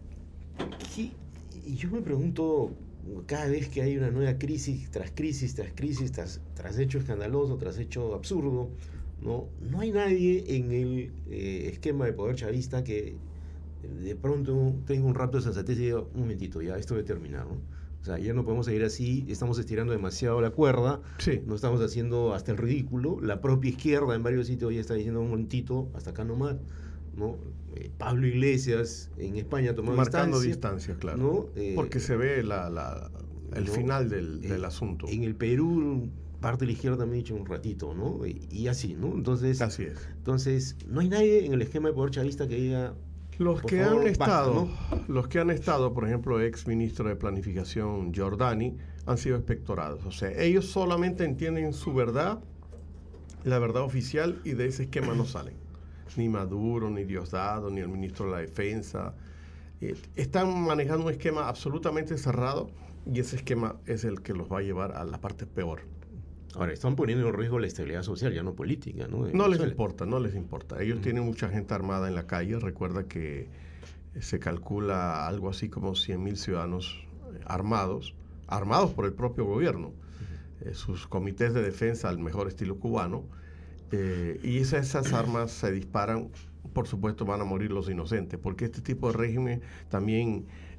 yo me pregunto, cada vez que hay una nueva crisis, tras hecho escandaloso, tras hecho absurdo, no hay nadie en el esquema de poder chavista que de pronto tenga un rapto de sensatez y diga, un momentito, ya esto debe terminar, ¿no? O sea, ya no podemos seguir así, estamos estirando demasiado la cuerda, sí. No estamos haciendo hasta el ridículo, la propia izquierda en varios sitios ya está diciendo un momentito, hasta acá nomás, ¿no? Pablo Iglesias en España tomando marcando distancia, claro, ¿no? Porque se ve el final del asunto. En el Perú parte de la izquierda también ha dicho un ratito, ¿no? Y así, ¿no? Entonces, así es. Entonces, no hay nadie en el esquema de poder chavista que diga los que han estado, por ejemplo, ex ministro de Planificación Giordani, han sido expectorados. O sea, ellos solamente entienden su verdad, la verdad oficial, y de ese esquema no salen. Ni Maduro, ni Diosdado, ni el ministro de la Defensa. Están manejando un esquema absolutamente cerrado y ese esquema es el que los va a llevar a la parte peor. Ahora, están poniendo en riesgo la estabilidad social, ya no política, ¿no? No les importa. Ellos tienen mucha gente armada en la calle. Recuerda que se calcula algo así como 100.000 ciudadanos armados por el propio gobierno. Sus comités de defensa al mejor estilo cubano. Y esas armas se disparan, por supuesto van a morir los inocentes, porque este tipo de régimen también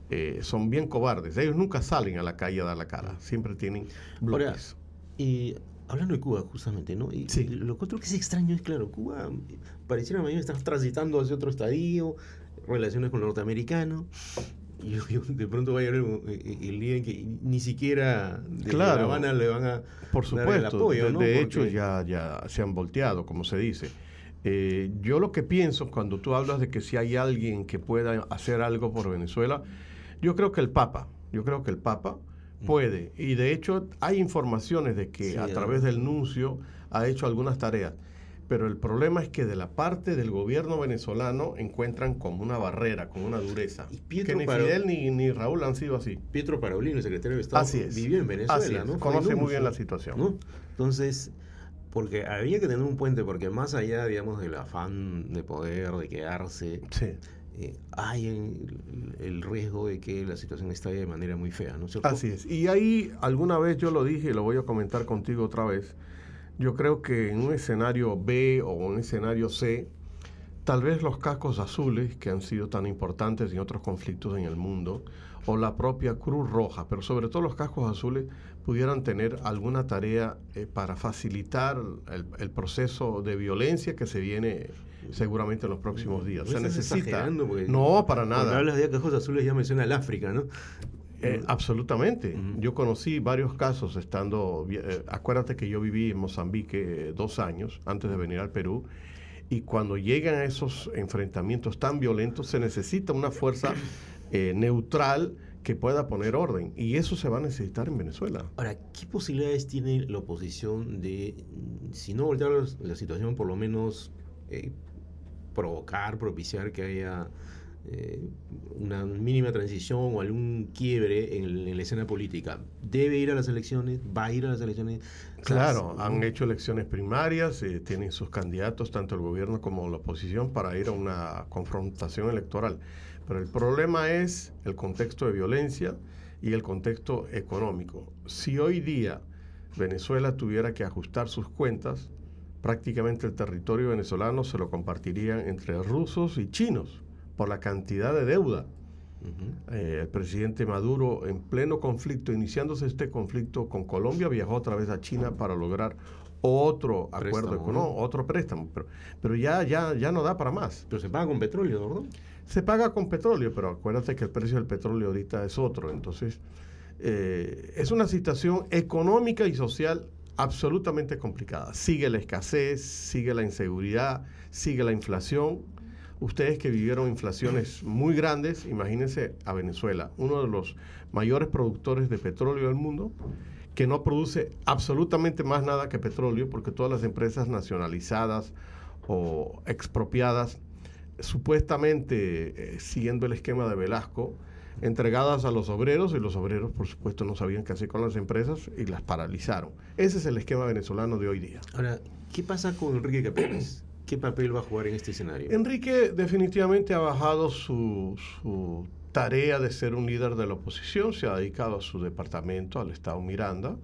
son bien cobardes. Ellos nunca salen a la calle a dar la cara, siempre tienen Ahora, bloques. hablando de Cuba, justamente, ¿no? Sí. Lo que otro que es extraño es, claro, Cuba pareciera más bien estar transitando hacia otro estadio, relaciones con los norteamericanos. Y de pronto va a llegar el día en que ni siquiera de Claro. La Habana le van a Por dar el supuesto, apoyo, ¿no? de Porque- hecho ya se han volteado, como se dice. Yo lo que pienso cuando tú hablas de que si hay alguien que pueda hacer algo por Venezuela, yo creo que el Papa puede. Y de hecho hay informaciones de que Sí, a través ah. del nuncio ha hecho algunas tareas. Pero el problema es que de la parte del gobierno venezolano encuentran como una barrera, como una dureza. Y Pietro Que ni Paro- Fidel ni Raúl han sido así. Pietro Parolin, el secretario de Estado, Así es. vivió en Venezuela, Así es. ¿no? Fue Conoce muy nuncio, bien la situación. ¿no? Entonces, porque había que tener un puente, porque más allá, digamos, del afán de poder, de quedarse, Sí. hay el riesgo de que la situación estalle de manera muy fea, ¿no es cierto? Así es. Y ahí alguna vez yo lo dije y lo voy a comentar contigo otra vez. Yo creo que en un escenario B o un escenario C, tal vez los cascos azules, que han sido tan importantes en otros conflictos en el mundo, o la propia Cruz Roja, pero sobre todo los cascos azules, pudieran tener alguna tarea para facilitar el proceso de violencia que se viene seguramente en los próximos días. No Se estás necesita. exagerando, porque No, para Cuando nada. hablas de cajos azules ya menciona el África, ¿no? Absolutamente. Ujú. Yo conocí varios casos estando, acuérdate que yo viví en Mozambique 2 años antes de venir al Perú, y cuando llegan a esos enfrentamientos tan violentos se necesita una fuerza neutral que pueda poner orden, y eso se va a necesitar en Venezuela. Ahora, ¿qué posibilidades tiene la oposición de, si no voltear la situación, por lo menos provocar, propiciar que haya una mínima transición o algún quiebre en la escena política? ¿Debe ir a las elecciones? ¿Va a ir a las elecciones? Claro, han hecho elecciones primarias, tienen sus candidatos, tanto el gobierno como la oposición, para ir a una confrontación electoral. Pero el problema es el contexto de violencia y el contexto económico. Si hoy día Venezuela tuviera que ajustar sus cuentas, prácticamente el territorio venezolano se lo compartirían entre rusos y chinos por la cantidad de deuda. El presidente Maduro, en pleno conflicto, iniciándose este conflicto con Colombia, viajó otra vez a China para lograr otro acuerdo Préstamo, económico, ¿no? otro préstamo, pero ya no da para más. Pero se paga con petróleo, ¿verdad? Se paga con petróleo, pero acuérdate que el precio del petróleo ahorita es otro. Entonces, es una situación económica y social absolutamente complicada. Sigue la escasez, sigue la inseguridad, sigue la inflación. Ustedes que vivieron inflaciones muy grandes, imagínense a Venezuela, uno de los mayores productores de petróleo del mundo, que no produce absolutamente más nada que petróleo, porque todas las empresas nacionalizadas o expropiadas, supuestamente siguiendo el esquema de Velasco, entregadas a los obreros, y los obreros por supuesto no sabían qué hacer con las empresas y las paralizaron. Ese es el esquema venezolano de hoy día. Ahora, ¿qué pasa con Enrique Capriles? ¿Qué papel va a jugar en este escenario? Enrique definitivamente ha bajado su tarea de ser un líder de la oposición, se ha dedicado a su departamento, al Estado Miranda,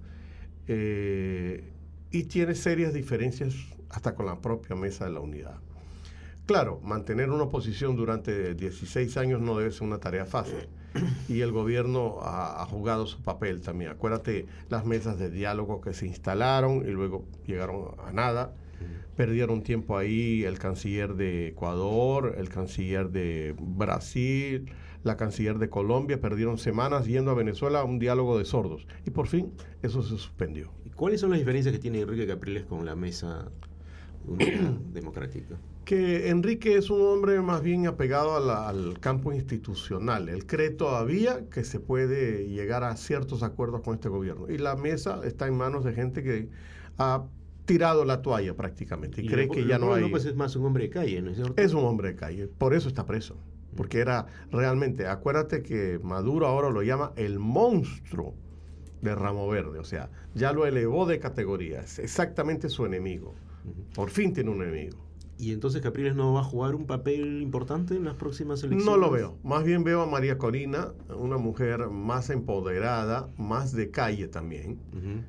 y tiene serias diferencias hasta con la propia mesa de la unidad. Claro, mantener una oposición durante 16 años no debe ser una tarea fácil, y el gobierno ha jugado su papel también. Acuérdate las mesas de diálogo que se instalaron y luego llegaron a nada. Perdieron tiempo ahí el canciller de Ecuador, el canciller de Brasil, la canciller de Colombia, perdieron semanas yendo a Venezuela a un diálogo de sordos, y por fin eso se suspendió. ¿Y cuáles son las diferencias que tiene Enrique Capriles con la mesa unidad democrática? Que Enrique es un hombre más bien apegado al campo institucional. Él cree todavía que se puede llegar a ciertos acuerdos con este gobierno, y la mesa está en manos de gente que ha tirado la toalla prácticamente y cree que ya no hay. López es más un hombre de calle, ¿no es cierto? Es un hombre de calle, por eso está preso, porque era realmente, acuérdate que Maduro ahora lo llama el monstruo de Ramo Verde, o sea, ya lo elevó de categoría, es exactamente su enemigo. Por fin tiene un enemigo. ¿Y entonces Capriles no va a jugar un papel importante en las próximas elecciones? No lo veo, más bien veo a María Corina, una mujer más empoderada, más de calle también,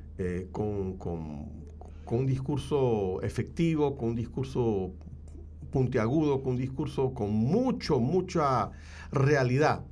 con un discurso efectivo, con un discurso puntiagudo, con un discurso con mucha realidad.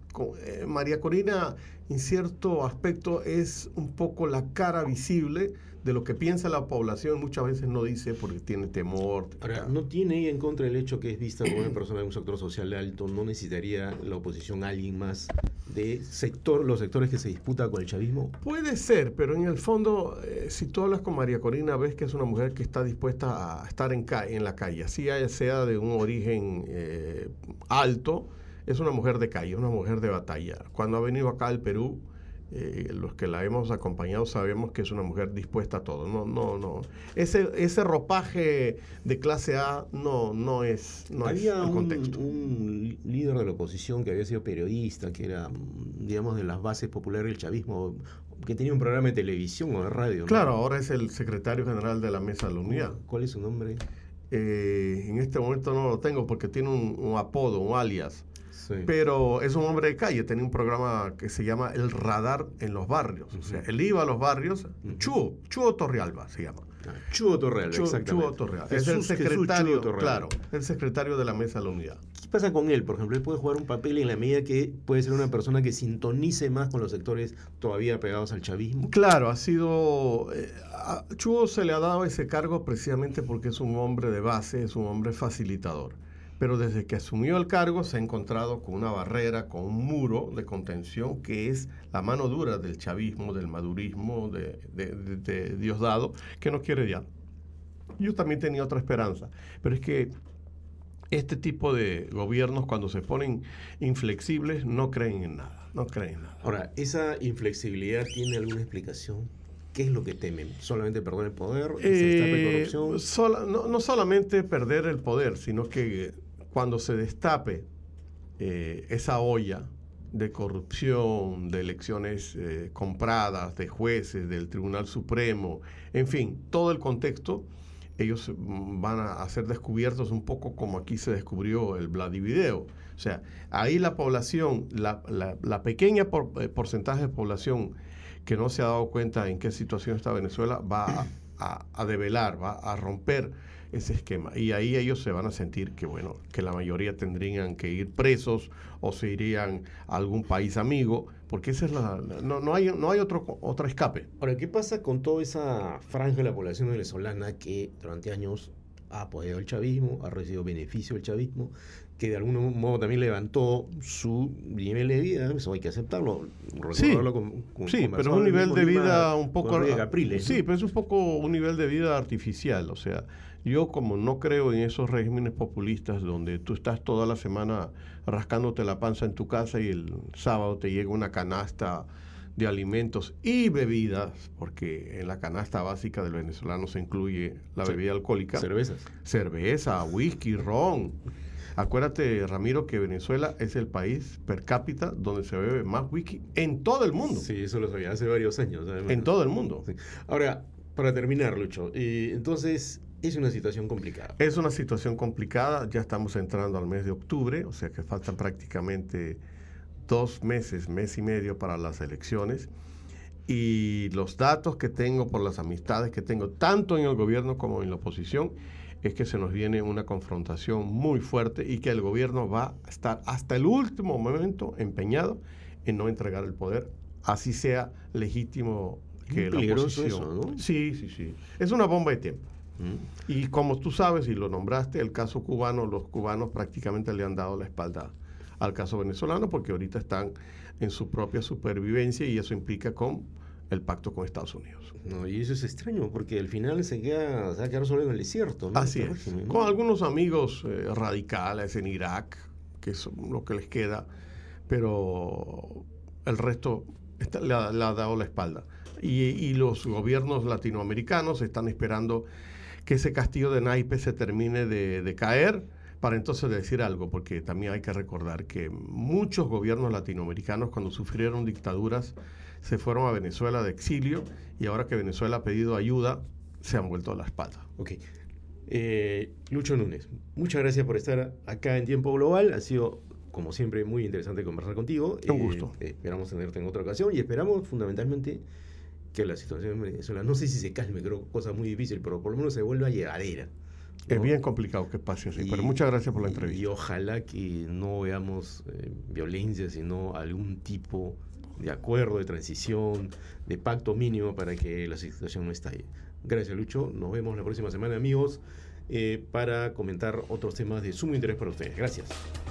María Corina, en cierto aspecto, es un poco la cara visible de lo que piensa la población. Muchas veces no dice porque tiene temor. Ahora, ¿no tiene ella en contra el hecho que es vista como una persona de un sector social alto? ¿No necesitaría la oposición a alguien más de los sectores que se disputa con el chavismo? Puede ser, pero en el fondo, si tú hablas con María Corina, ves que es una mujer que está dispuesta a estar en la calle, así sea de un origen alto. Es una mujer de calle, una mujer de batalla. Cuando ha venido acá al Perú, los que la hemos acompañado sabemos que es una mujer dispuesta a todo. No. Ese ropaje de clase A no es Había el contexto. un líder de la oposición que había sido periodista, que era, digamos, de las bases populares del chavismo, que tenía un programa de televisión o de radio, ¿no? Claro, ahora es el secretario general de la Mesa de la Unidad. ¿Cuál es su nombre? En este momento no lo tengo porque tiene un apodo, un alias. Sí. Pero es un hombre de calle, tenía un programa que se llama El Radar en los Barrios. O sea, él iba a los barrios, Chuo Torrealba se llama. Chuo Torrealba, exactamente. Chuo Torrealba. Jesús, es el secretario, Chuo claro, el secretario de la Mesa de la Unidad. ¿Qué pasa con él? Por ejemplo, él puede jugar un papel en la medida que puede ser una persona que sintonice más con los sectores todavía pegados al chavismo. Claro, ha sido... a Chuo se le ha dado ese cargo precisamente porque es un hombre de base, es un hombre facilitador. Pero desde que asumió el cargo se ha encontrado con una barrera, con un muro de contención que es la mano dura del chavismo, del madurismo, de Diosdado, que no quiere ya. Yo también tenía otra esperanza, pero es que este tipo de gobiernos, cuando se ponen inflexibles, no creen en nada, no creen en nada. Ahora, ¿esa inflexibilidad tiene alguna explicación? ¿Qué es lo que temen? ¿Solamente perder el poder? ¿Se destape corrupción? No solamente perder el poder, sino que cuando se destape esa olla de corrupción, de elecciones compradas, de jueces, del Tribunal Supremo, en fin, todo el contexto, ellos van a ser descubiertos un poco como aquí se descubrió el Vladivideo. O sea, ahí la población, la pequeña porcentaje de población que no se ha dado cuenta en qué situación está Venezuela va a develar, va a romper ese esquema. Y ahí ellos se van a sentir que, bueno, que la mayoría tendrían que ir presos o se irían a algún país amigo, porque esa es no hay otro escape. Ahora, ¿qué pasa con toda esa franja de la población venezolana que durante años ha apoyado el chavismo, ha recibido beneficio del chavismo, que de algún modo también levantó su nivel de vida? Eso hay que aceptarlo. Sí, pero es un nivel de vida un poco... Capriles, sí, ¿no? pero es un poco un nivel de vida artificial. O sea, yo como no creo en esos regímenes populistas donde tú estás toda la semana rascándote la panza en tu casa y el sábado te llega una canasta de alimentos y bebidas, porque en la canasta básica del venezolano se incluye la bebida alcohólica. Cerveza, whisky, ron. Acuérdate, Ramiro, que Venezuela es el país per cápita donde se bebe más whisky en todo el mundo. Sí, eso lo sabía hace varios años. Además. En todo el mundo. Sí. Ahora, para terminar, Lucho, entonces es una situación complicada. Es una situación complicada. Ya estamos entrando al mes de octubre, o sea que faltan prácticamente 2 meses, mes y medio para las elecciones. Y los datos que tengo por las amistades que tengo, tanto en el gobierno como en la oposición, es que se nos viene una confrontación muy fuerte y que el gobierno va a estar hasta el último momento empeñado en no entregar el poder, así sea legítimo que la oposición. Eso, ¿no? Sí. Es una bomba de tiempo. Y como tú sabes y lo nombraste, el caso cubano, los cubanos prácticamente le han dado la espalda al caso venezolano porque ahorita están en su propia supervivencia y eso implica con el pacto con Estados Unidos. No, y eso es extraño, porque al final se va a quedar solo en el desierto, ¿no? Así es. Régimen, ¿no? Con algunos amigos radicales en Irak, que es lo que les queda, pero el resto le ha dado la espalda. Y los gobiernos latinoamericanos están esperando que ese castillo de naipes se termine de caer para entonces decir algo, porque también hay que recordar que muchos gobiernos latinoamericanos cuando sufrieron dictaduras se fueron a Venezuela de exilio y ahora que Venezuela ha pedido ayuda, se han vuelto a la espalda. Ok. Lucho Núñez, muchas gracias por estar acá en Tiempo Global. Ha sido, como siempre, muy interesante conversar contigo. Un gusto. Esperamos tenerte en otra ocasión y esperamos fundamentalmente que la situación en Venezuela, no sé si se calme, creo cosa muy difícil, pero por lo menos se vuelva llevadera. Es bien complicado que pase así, pero muchas gracias por la entrevista. Y ojalá que no veamos violencia, sino algún tipo de acuerdo, de transición, de pacto mínimo para que la situación no estalle. Gracias, Lucho. Nos vemos la próxima semana, amigos, para comentar otros temas de sumo interés para ustedes. Gracias.